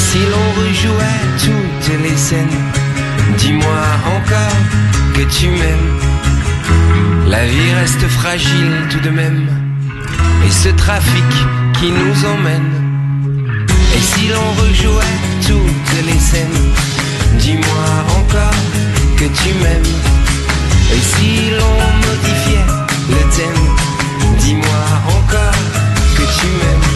si l'on rejouait toutes les scènes, dis-moi encore que tu m'aimes. La vie reste fragile tout de même, et ce trafic qui nous emmène. Et si l'on rejouait toutes les scènes, dis-moi encore que tu m'aimes. Et si l'on modifiait le thème, dis-moi encore que tu m'aimes.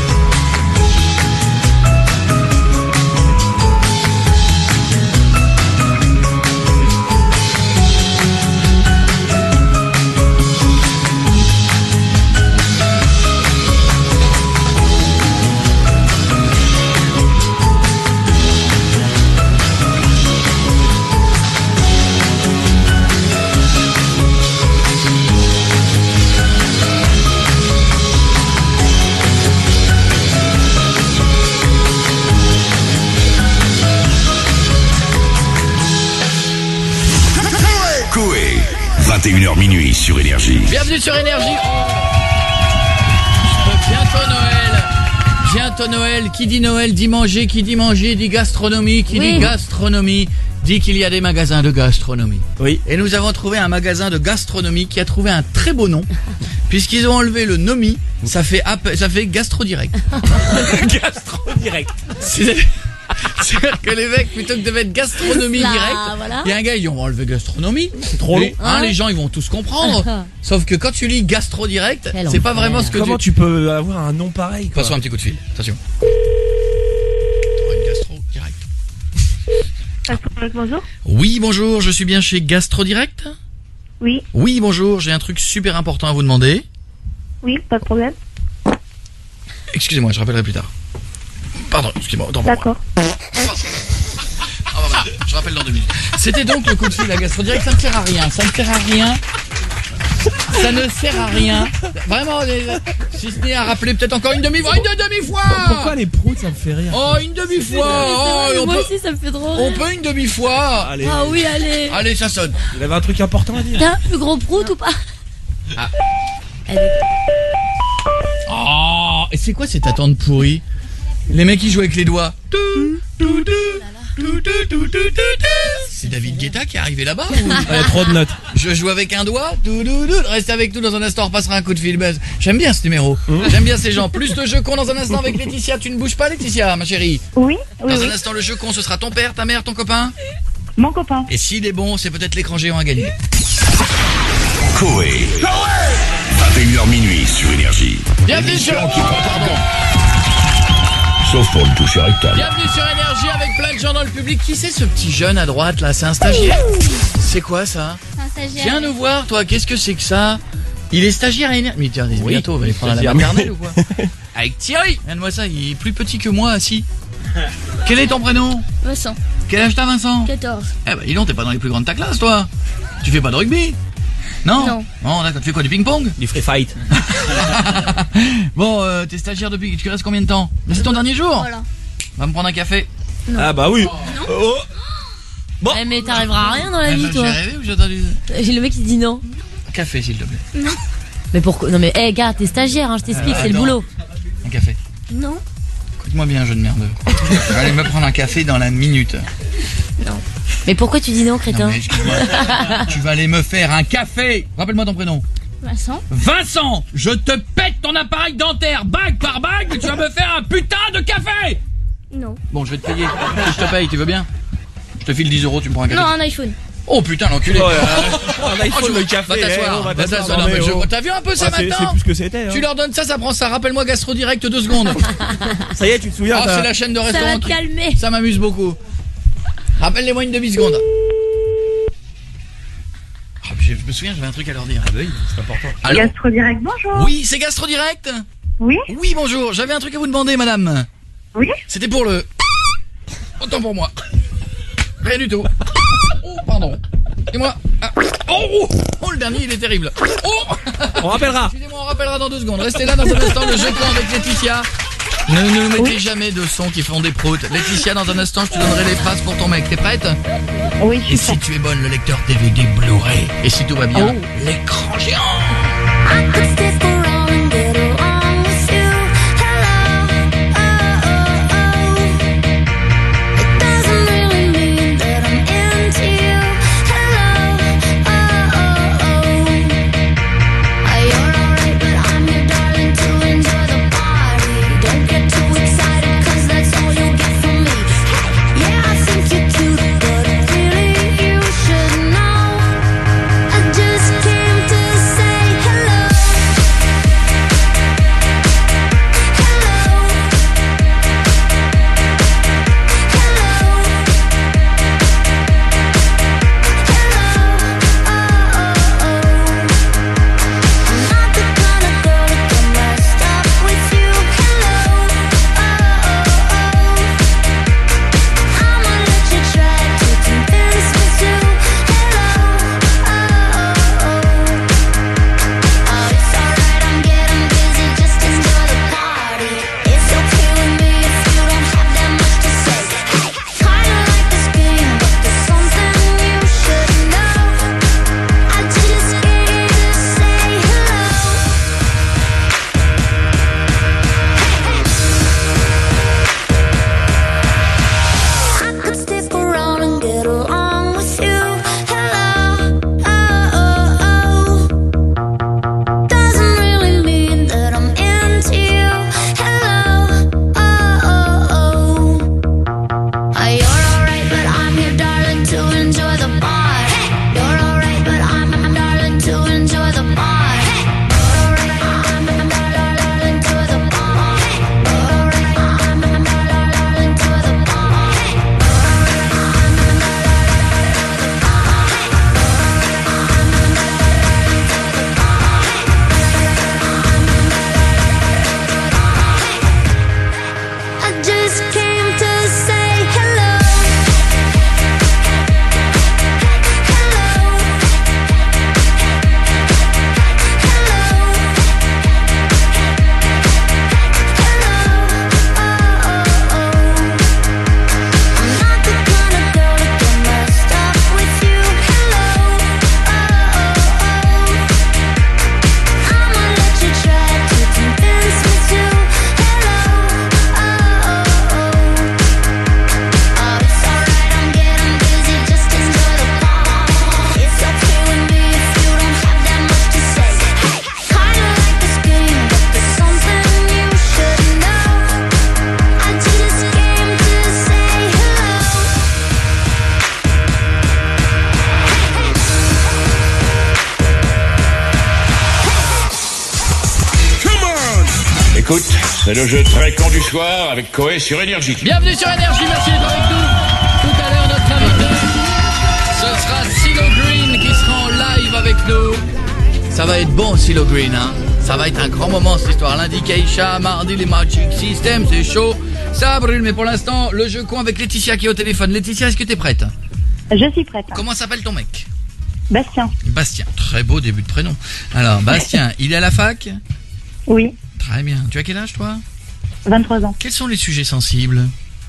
vingt et une heures minuit sur Énergie. Bienvenue sur Énergie. Oh, bientôt Noël. Bientôt Noël. Qui dit Noël dit manger. Qui dit manger dit gastronomie. Qui Oui. dit gastronomie dit qu'il y a des magasins de gastronomie. Oui. Et nous avons trouvé un magasin de gastronomie qui a trouvé un très beau nom. Puisqu'ils ont enlevé le nomi, ça fait, app- ça fait gastro direct. Gastro direct. C'est- C'est-à-dire que les mecs, plutôt que de mettre gastronomie Là, direct, voilà. il y a un gars, ils ont enlevé gastronomie. C'est trop long. Les, hein, Ouais. les gens, ils vont tous comprendre. Sauf que quand tu lis gastro direct, Quel c'est pas enfer. vraiment ce que Comment tu... tu peux avoir un nom pareil, quoi? Passons un petit coup de fil. Attention. T'auras une gastro direct. Bonjour. Oui, bonjour, je suis bien chez Gastro Direct. Oui, Oui, bonjour, j'ai un truc super important à vous demander. oui, pas de problème. Excusez-moi, je rappellerai plus tard. Pardon, excusez-moi, autant pour moi. D'accord. Ah, bah, voilà, je rappelle dans deux minutes. C'était donc le coup de fil à Gastro Direct, ça ne sert à rien, ça ne sert à rien. Ça ne sert à rien. Vraiment, les- si ce n'est à rappeler peut-être encore une demi-fois, une demi-fois. Pourquoi les proutes, ça me fait rire? Oh, une demi-fois. Oh, et on Moi peut, aussi, ça me fait trop on rire. peut une demi-fois. Allez. Ah oui, allez. Allez, ça sonne. Il avait un truc important à dire. T'as un plus gros prout ou pas? Ah. Elle est- Oh, et c'est quoi cette attente pourrie? Les mecs qui jouent avec les doigts. C'est David Guetta qui est arrivé là-bas ou... Il y a trop de notes. Je joue avec un doigt. Restez avec nous, dans un instant, on repassera un coup de fil. J'aime bien ce numéro. J'aime bien ces gens. Plus de jeux cons dans un instant avec Laetitia. Tu ne bouges pas, Laetitia, ma chérie? Oui, oui, Dans oui. un instant, le jeu con, ce sera ton père, ta mère, ton copain. Mon copain. Et s'il est bon, c'est peut-être l'écran géant à gagner. Coé. vingt et une heures minuit sur Énergie. Bienvenue sur... Pardon. Sauf pour le toucher rectal. Bienvenue sur Énergie avec plein de gens dans le public. Qui c'est ce petit jeune à droite là? C'est un stagiaire? C'est quoi ça? Un stagiaire. Viens nous voir toi, qu'est-ce que c'est que ça? Il est stagiaire à Énergie. Mais tiens, Oui, bientôt, on va aller prendre la stagiaire. maternelle ou quoi? Avec Thierry. Regarde-moi ça, il est plus petit que moi, assis. Quel est ton prénom? Vincent. Quel âge t'as, Vincent? quatorze. Eh ben dis donc, t'es pas dans les plus grandes de ta classe toi. Tu fais pas de rugby? Non? Non. Bon d'accord, tu fais quoi, du ping-pong? Du free fight. Bon, euh, t'es stagiaire depuis, tu restes combien de temps? Mais c'est ton dernier jour? Voilà. Va me prendre un café. Ah bah oui. Oh. Bon. Eh, mais t'arriveras à rien dans la Eh vie, ben, toi. J'ai rêvé ou j'ai entendu? J'ai le mec qui dit non. Un café s'il te plaît. Mais pourquoi? Non mais, eh, gars, t'es stagiaire, hein, je t'explique, Euh, c'est le non. boulot. Un café. Non. Écoute-moi bien, jeune merde. Je vais aller me prendre un café dans la minute. Mais pourquoi tu dis non, Non, crétin? mais excuse-moi. Tu vas aller me faire un café. Rappelle-moi ton prénom. Vincent. Vincent, je te pète ton appareil dentaire, bague par bague, mais tu vas me faire un putain de café. Non. Bon, je vais te payer. Si je te paye, tu veux bien? Je te file dix euros, tu me prends un café. Non, un iPhone. Oh putain, l'enculé. Oh, Oh, un iPhone, tu- le café, Va eh, t'asseoir. on va Va t'asseoir, t'asseoir. non, Non, mais mais je- oh. T'as vu un peu ça Ah, c'est- maintenant? c'est plus ce que c'était, hein. Tu leur donnes ça, ça prend ça. Rappelle-moi Gastro Direct deux secondes. Ça y est, tu te souviens? Oh, t'as- c'est la chaîne de Ça va restaurants te qui... calmer. Ça m'amuse beaucoup. Rappelle-les-moi une demi-seconde. Ah, je, je me souviens, j'avais un truc à leur dire. Ah, oui, c'est important. Allô? Gastro Direct, bonjour. Oui, c'est Gastro Direct? Oui, Oui, bonjour. J'avais un truc à vous demander, madame. oui. C'était pour le... Autant pour moi. Rien du tout. Oh, pardon. Et moi. Ah. Oh, oh, oh, le dernier, il est terrible. Oh. On rappellera. Excusez-moi, on rappellera dans deux secondes. Restez là dans un instant, le jeu con avec Laetitia. Ne nous mettez jamais de sons qui font des proutes. Laetitia, dans un instant, je te donnerai les phrases pour ton mec. T'es prête? Oui, je Et suis si tu es bonne, le lecteur D V D Blu-ray. Et si tout va bien, Oh. l'écran géant. écoute, c'est le jeu très con du soir avec Coé sur Énergie. Bienvenue sur Énergie, merci d'être avec nous. Tout à l'heure, notre invité, ce sera CeeLo Green qui sera en live avec nous. Ça va être bon, CeeLo Green, hein. Ça va être un grand moment, cette histoire. Lundi, Keisha, mardi, les Magic System, c'est chaud. Ça brûle, mais pour l'instant, le jeu con avec Laetitia qui est au téléphone. Laetitia, est-ce que t'es prête? Je suis prête. Comment s'appelle ton mec? Bastien. Bastien, très beau début de prénom. Alors, Bastien, il est à la fac? Oui. Très bien. Tu as quel âge, toi? vingt-trois ans. Quels sont les sujets sensibles?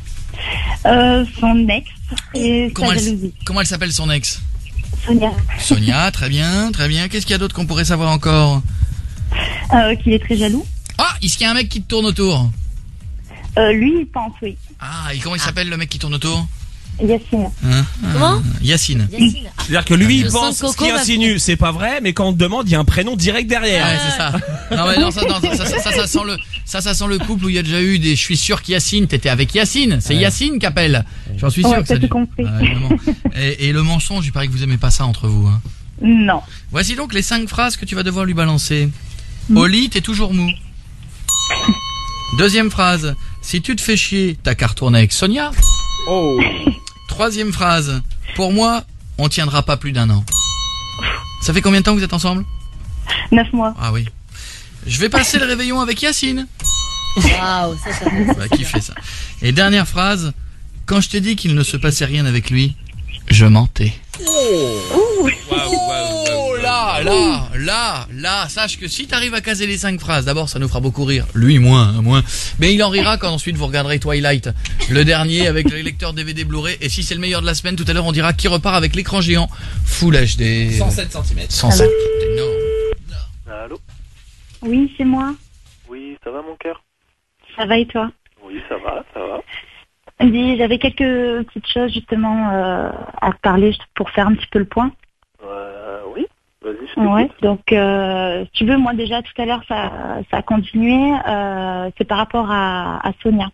Euh, son ex et comment sa elle, jalousie. comment elle s'appelle, son ex? Sonia. Sonia, très bien, très bien. Qu'est-ce qu'il y a d'autre qu'on pourrait savoir encore? Euh, qu'il est très jaloux. Ah, est-ce qu'il y a un mec qui te tourne autour? Euh, lui, il pense, oui. Ah, et comment il s'appelle, le mec qui tourne autour? Yacine. Hein? Comment? Yacine. Yacine. C'est-à-dire que lui, Je il sens pense que ce Coco qu'il va insinue, c'est pas vrai, mais quand on te demande, il y a un prénom direct derrière. Ouais, c'est ça. Non, mais non, ça, non, ça, ça, ça, ça sent le, ça, ça sent le couple où il y a déjà eu des, je suis sûr qu'Yacine, t'étais avec Yacine. C'est Ouais. Yacine qui appelle. J'en suis sûr Ouais, que ça. t'as tout compris. Ah, évidemment. et, et le mensonge, il paraît que vous aimez pas ça entre vous, hein. Non. Voici donc les cinq phrases que tu vas devoir lui balancer. Au lit, t'es toujours mou. Deuxième phrase. Si tu te fais chier, t'as qu'à retourner avec Sonia. Oh. Troisième phrase. Pour moi, on tiendra pas plus d'un an. Ça fait combien de temps que vous êtes ensemble? Neuf mois. Ah oui. Je vais passer le réveillon avec Yacine. Waouh, ça, ça. On va kiffer ça. Et dernière phrase. Quand je t'ai dit qu'il ne se passait rien avec lui, je mentais. Ouh. Oh là, là, là, là, sache que si t'arrives à caser les cinq phrases, d'abord ça nous fera beaucoup rire, lui moins, moins, mais il en rira quand ensuite vous regarderez Twilight, le dernier avec le lecteur D V D Blu-ray, et si c'est le meilleur de la semaine, tout à l'heure on dira qui repart avec l'écran géant Full H D. cent sept centimètres. cent sept, c'est énorme. Allô? Oui, c'est moi. Oui, ça va mon cœur? Ça va et toi? Oui, ça va, ça va. Dis, j'avais quelques petites choses justement euh, à te parler pour faire un petit peu le point. Euh, oui, vas-y, je t'écoute. Ouais, donc euh, si tu veux, moi déjà tout à l'heure ça, ça a continué, euh, c'est par rapport à, à Sonia.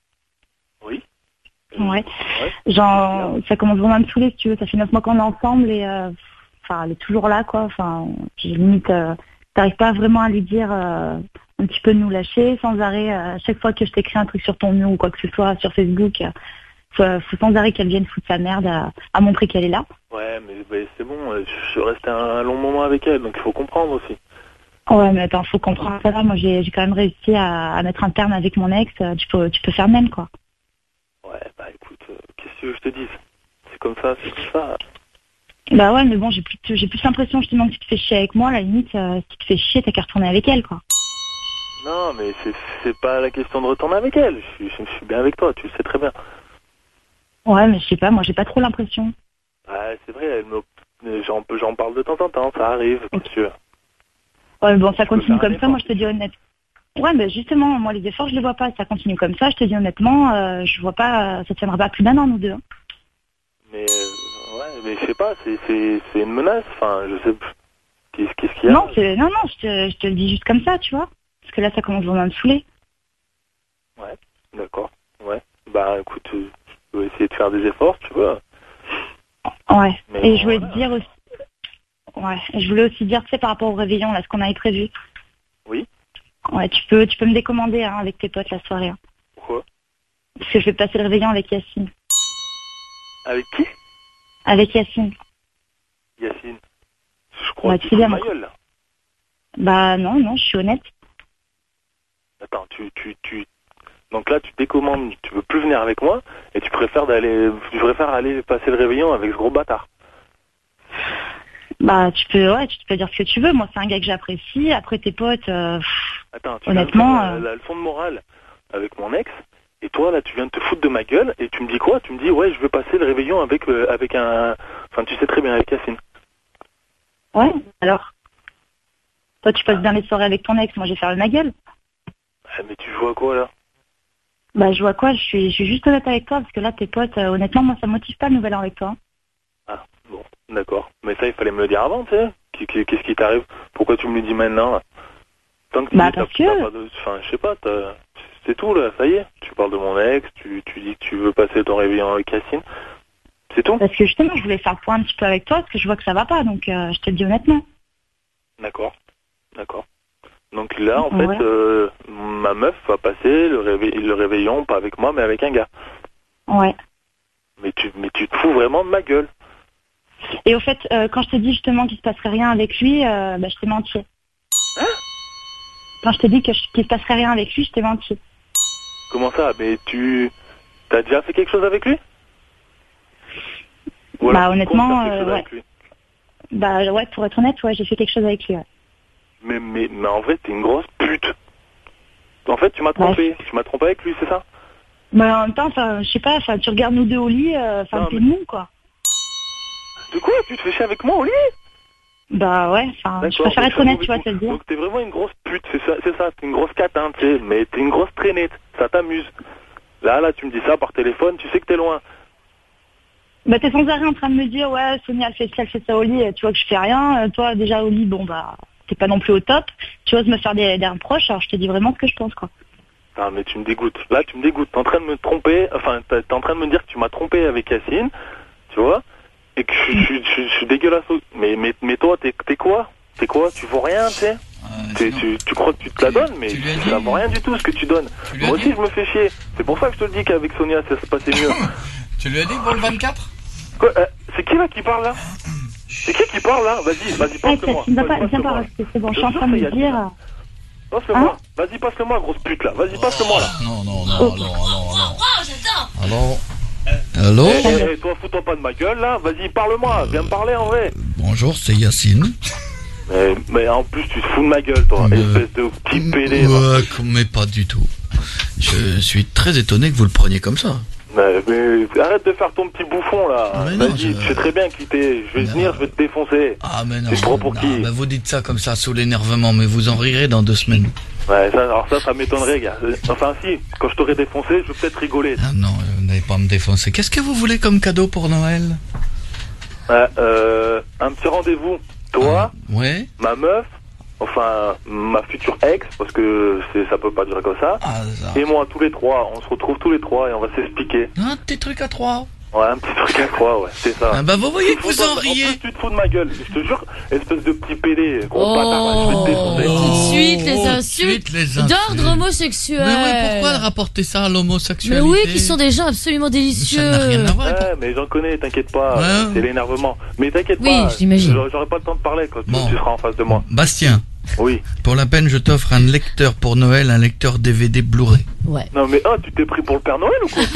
Oui. Ouais. Ouais. Genre, ça commence vraiment à me saouler si tu veux, ça fait neuf mois qu'on est ensemble et euh, enfin elle est toujours là quoi, enfin j'ai limite, euh, t'arrives pas vraiment à lui dire euh, un petit peu de nous lâcher sans arrêt, euh, à chaque fois que je t'écris un truc sur ton mur ou quoi que ce soit sur Facebook, euh, faut, faut sans arrêt qu'elle vienne foutre sa merde à, à montrer qu'elle est là. Ouais, mais, mais c'est bon, euh, je suis resté un long moment avec elle, donc il faut comprendre aussi. Ouais, mais attends, faut comprendre ça là. Moi, j'ai, j'ai quand même réussi à, à mettre un terme avec mon ex. Tu peux, tu peux faire même, quoi. Ouais, bah écoute, euh, qu'est-ce que tu veux que je te dise? C'est comme ça, c'est comme ça. Bah ouais, mais bon, j'ai plus, j'ai plus l'impression justement que tu te fais chier avec moi. À la limite, euh, si tu te fais chier, t'as qu'à retourner avec elle, quoi. Non, mais c'est, c'est pas la question de retourner avec elle. Je suis, je, je suis bien avec toi, tu le sais très bien. Ouais, mais je sais pas, moi, j'ai pas trop l'impression. Ouais, c'est vrai, elle me, j'en, j'en parle de temps en temps, ça arrive, qu'est-ce que tu veux. Ouais, mais bon, ça Tu peux continue faire un comme ça. Moi, je te dis honnêtement. Ouais, mais justement, moi, les efforts, je les vois pas. Ça continue comme ça. Je te dis honnêtement, euh, je vois pas, euh, ça tiendra pas plus d'un an, nous deux. Hein. Mais, euh, ouais, mais je sais pas, c'est, c'est, c'est une menace, enfin, je sais plus. Qu'est-ce, qu'est-ce qu'il y a? Non, c'est, non, non, je te, je te le dis juste comme ça, tu vois. Parce que là, ça commence vraiment à me saouler. Ouais, d'accord, ouais. Bah, écoute, euh, je vais essayer de faire des efforts, tu vois. Ouais. Mais et bon, je voulais voilà. te dire aussi. Ouais. Et je voulais aussi dire, tu sais, par rapport au réveillon, là, ce qu'on avait prévu. Oui. Ouais, tu peux, tu peux me décommander hein, avec tes potes la soirée. Hein. Pourquoi? Parce que je vais passer le réveillon avec Yacine. Avec qui? Avec Yacine. Yacine. Je crois Ouais, que tu tu sais fous bien, ma mon- gueule, là. Bah non, non, je suis honnête. Attends, tu, tu, tu... Donc là, tu décommandes, tu veux plus venir avec moi, et tu préfères d'aller, tu préfères aller passer le réveillon avec ce gros bâtard. Bah tu peux, ouais, tu peux dire ce que tu veux. Moi, c'est un gars que j'apprécie. Après tes potes, euh, pff, Attends, tu honnêtement, viens de faire la, la leçon de morale avec mon ex, et toi, là, tu viens de te foutre de ma gueule, et tu me dis quoi? Tu me dis, ouais, je veux passer le réveillon avec, euh, avec un... Enfin, tu sais très bien, avec Yacine. ouais. Alors, toi, tu passes bien les soirées avec ton ex. Moi, je vais faire ma gueule. Ah, mais tu joues à quoi, là? Bah je vois quoi. Je suis, je suis juste honnête avec toi parce que là, tes potes, euh, honnêtement, moi, ça me motive pas le nouvel an avec toi. Hein. Ah, bon, d'accord. Mais ça, il fallait me le dire avant, tu sais. Qu'est- Qu'est-ce qui t'arrive? Pourquoi tu me le dis maintenant, là? Tant que tu Bah, dis, t'as- parce que- t'as pas de... Enfin, je sais pas, t'as... c'est tout, là, ça y est. Tu parles de mon ex, tu, tu dis que tu veux passer ton réveillon avec Yacine. C'est tout? Parce que justement, je voulais faire le point un petit peu avec toi parce que je vois que ça va pas. Donc, euh, je te le dis honnêtement. D'accord, d'accord. Donc là, en Ouais. fait, euh, ma meuf va passer le, réve... le réveillon, pas avec moi, mais avec un gars. Ouais. Mais tu, mais tu te fous vraiment de ma gueule. Et au fait, euh, quand je t'ai dit justement qu'il se passerait rien avec lui, euh, bah, je t'ai menti. Hein? Quand je t'ai dit que je... qu'il se passerait rien avec lui, je t'ai menti. Comment ça? Mais tu... T'as déjà fait quelque chose avec lui? Ou Bah alors, tu honnêtement, comptes faire quelque euh, chose ouais. avec lui? Bah ouais, pour être honnête, ouais, j'ai fait quelque chose avec lui. Ouais. Mais, mais, mais en fait, t'es une grosse pute. En fait, tu m'as trompé. Tu m'as trompé avec lui, c'est ça? Bah en même temps, enfin, je sais pas, enfin, tu regardes nous deux au lit, enfin, Non, t'es mais- mou, quoi. De quoi? Tu te fais chier avec moi au lit? Bah ouais, enfin, je D'accord, préfère donc être ça honnête, vaut tu vois, le te le coup. dire. Donc t'es vraiment une grosse pute, c'est ça, c'est ça, t'es une grosse catin, tu sais, mais t'es une grosse traînette, ça t'amuse. Là, là, tu me dis ça par téléphone, tu sais que t'es loin. Bah t'es sans arrêt en train de me dire, ouais, Sonia, elle fait ça, elle fait ça au lit, et tu vois que je fais rien. Euh, Toi, déjà au lit, bon bah, t'es pas non plus au top. Tu oses me faire des, des reproches, alors je te dis vraiment ce que je pense, quoi. Ah, mais tu me dégoûtes. Là, tu me dégoûtes. T'es en train de me tromper, enfin, t'es t'es en train de me dire que tu m'as trompé avec Yacine, tu vois, et que je, je, je, je suis dégueulasse. Mais, mais, mais toi, t'es t'es quoi? T'es quoi? Tu vaux rien, tu sais? T'es- tu, tu crois que tu te la donnes, mais ça vaut rien du tout ce que tu donnes. Moi aussi, je me fais chier. C'est pour ça que je te le dis qu'avec Sonia, ça se passait mieux. Tu lui as dit pour le vingt-quatre? Quoi, euh, c'est qui là qui parle là? C'est qui qui parle là? Vas-y, vas-y, Ouais, passe-le-moi. tu ne vas pas, Vas-y, viens pas passe-le-moi. rester, c'est bon, je Je suis en suis train de sûr me qu'il y a- dire. Passe-le-moi. Vas-y, passe-le-moi, grosse pute là. Vas-y, passe-le-moi là. Non, non, non, Oh. non, non, non. Alors Allô Eh, eh, toi, fous-toi pas de ma gueule là. Vas-y, parle-moi. Viens me parler en vrai. Bonjour, c'est Yacine. Mais, mais en plus, tu te fous de ma gueule, toi. Espèce de petit pédé. va. Ouais, mais pas du tout. Je suis très étonné que vous le preniez comme ça. Mais, mais arrête de faire ton petit bouffon là. Mais non, Vas-y, je- tu sais très bien qui t'es. Je vais venir, je vais te défoncer. Ah mais non. Tu te prends pour non, qui? bah, vous dites ça comme ça sous l'énervement, mais vous en rirez dans deux semaines. Ouais, ça, alors ça, ça m'étonnerait, gars. Enfin, si, quand je t'aurais défoncé, je vais peut-être rigoler. Ah non, vous n'allez pas me défoncer. Qu'est-ce que vous voulez comme cadeau pour Noël? Ouais, euh, un petit rendez-vous. Toi, Ouais. ma meuf, enfin, ma future ex, parce que c'est, ça peut pas durer comme ça. Ah, Et moi, tous les trois, on se retrouve tous les trois et on va s'expliquer. Un petit truc à trois. Ouais, un petit truc à trois, ouais, c'est ça. Ah bah vous voyez Tu te que fous vous de- en riez. En plus, tu te fous de ma gueule, je te jure, espèce de petit pédé, gros Oh, bâtard, là, je vais te défoncer. tout de suite les tout de insultes suite, les insultes. d'ordre homosexuel. Mais oui, pourquoi rapporter ça à Mais l'homosexualité? oui, qui sont des gens absolument délicieux. Ça n'a rien à voir. Ouais, mais j'en connais, t'inquiète pas, Ouais. c'est l'énervement. Mais t'inquiète Oui, pas, je l'imagine. j'aurai j'aurai pas le temps de parler quand tu- Bon. tu seras en face de moi. Bastien, Oui. pour la peine, je t'offre un lecteur pour Noël, un lecteur D V D Blu-ray. Ouais. Non mais, oh, tu t'es pris pour le Père Noël ou quoi?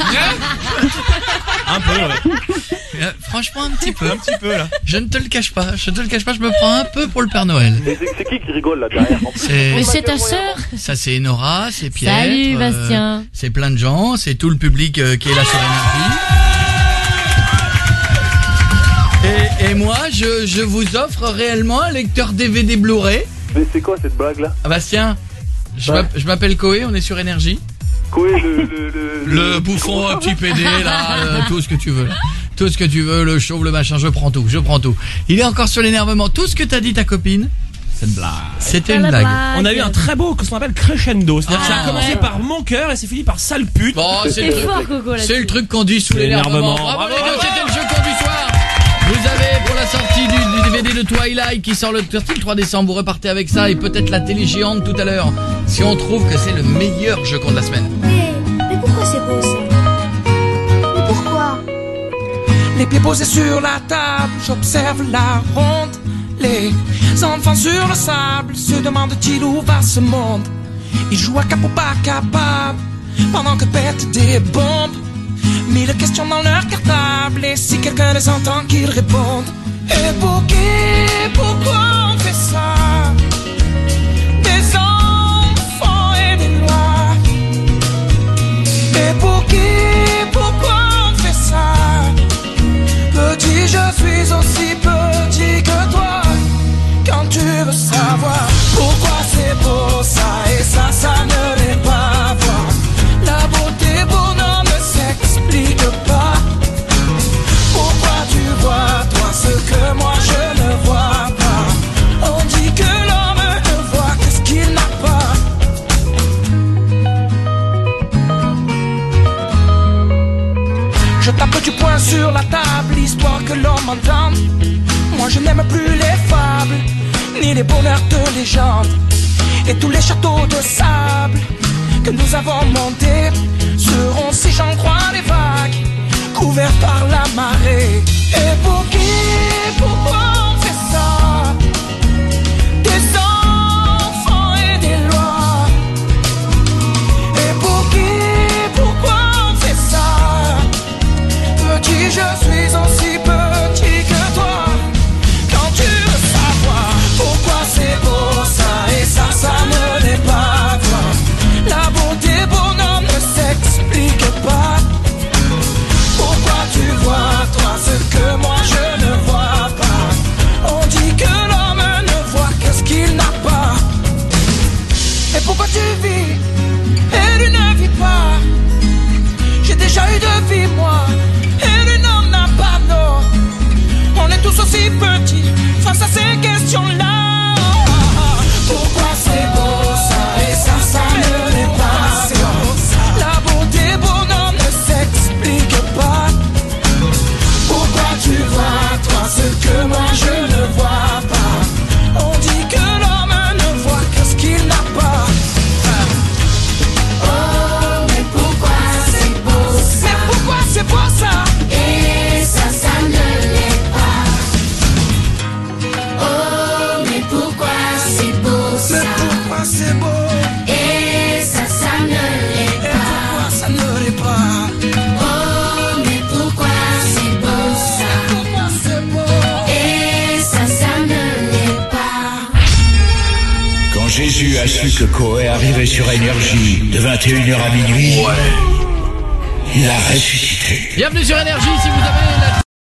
Un peu, ouais. Euh, franchement, un petit peu. Un petit peu, là. Je ne te le cache pas, je te le cache pas, je me prends un peu pour le Père Noël. Mais c'est c'est qui qui rigole là derrière? En plus, C'est- Mais c'est ta sœur. Ça, c'est Nora, c'est Pierre. Salut, euh, Bastien. c'est plein de gens, c'est tout le public euh, qui est là sur Énergie. Et, et moi, je, je vous offre réellement un lecteur D V D Blu-ray. Mais c'est quoi cette blague là? Ah, Bastien, je Ouais. m'app- je m'appelle Koé, on est sur Énergie. Quoi, le, le, le, Le bouffon, un petit P D, là, euh, tout ce que tu veux. Tout ce que tu veux, le chauve, le machin, je prends tout, je prends tout. Il est encore sur l'énervement. Tout ce que t'as dit ta copine, C'est une blague. c'était une blague. On a eu un très beau, ce qu'on appelle crescendo. C'est-à-dire que ça a Ah, commencé ouais. par mon cœur et c'est fini par sale pute. Bon, c'est C'est le, fort, Coco, là. c'est le truc qu'on dit sous l'énervement. L'énervement. Bravo, Bravo, les gars, bravo. c'était le jeu con du soir. Vous avez pour la sortie du, du D V D de Twilight qui sort le sorti le trois décembre, vous repartez avec ça et peut-être la télé géante tout à l'heure. Si on trouve que c'est le meilleur jeu con de la semaine. Mais, mais pourquoi c'est beau ça? Mais pourquoi? Les pieds posés sur la table, j'observe la ronde. Les enfants sur le sable se demandent-ils où va ce monde? Ils jouent à cap ou pas capable pendant que pètent des bombes. Mille questions dans leur cartable et si quelqu'un les entend qu'ils répondent. Et pour qui, pourquoi on fait ça? Des enfants et des lois. Et pour qui, pourquoi on fait ça? Petit, je suis aussi petit que toi. Quand tu veux savoir pourquoi c'est beau ça et ça, ça ne l'est pas. Voir la beauté pour nous ne s'explique pas. Pourquoi tu vois toi ce que moi je ne vois pas? On dit que l'homme ne voit que ce qu'il n'a pas. Je tape du poing sur la table, histoire que l'on m'entende. Moi je n'aime plus les fables, ni les bonheurs de légende. Et tous les châteaux de sable que nous avons montés seront, si j'en crois les vagues, couverts par la marée. Et pour qui, pourquoi on fait ça? Des enfants et des lois. Et pour qui, pourquoi on fait ça? Petit, je suis aussi petit que toi. Quand tu veux savoir pourquoi c'est beau ça et ça, ça ne l'est pas toi. La beauté bonhomme ne s'explique pas. Pourquoi tu vois toi ce que moi je ne vois pas? On dit que l'homme ne voit que ce qu'il n'a pas. Et pourquoi tu vis et lui ne vis pas? J'ai déjà eu de vie moi et lui n'en a pas, non. On est tous aussi petits face à ces questions-là. Pourquoi c'est beau ça et ça, ça ne l'est pas? La beauté bonhomme ne s'explique pas. Pourquoi tu vois toi ce que moi je ne vois pas? On dit que l'homme ne voit que ce qu'il n'a pas. Oh mais pourquoi c'est beau ça? Mais pourquoi c'est beau ça? Et ça, ça ne l'est pas. Oh mais pourquoi c'est beau ça? Mais pourquoi c'est beau? Et ça, ça ne l'est pas. Et pourquoi ça ne l'est pas? Oh mais pourquoi c'est beau ça? Pourquoi c'est beau? Et ça, ça ne l'est pas. Quand Jésus a su que Coé arrivait sur Énergie de vingt et une heures à minuit, il a ressuscité. Bienvenue sur Énergie si vous avez la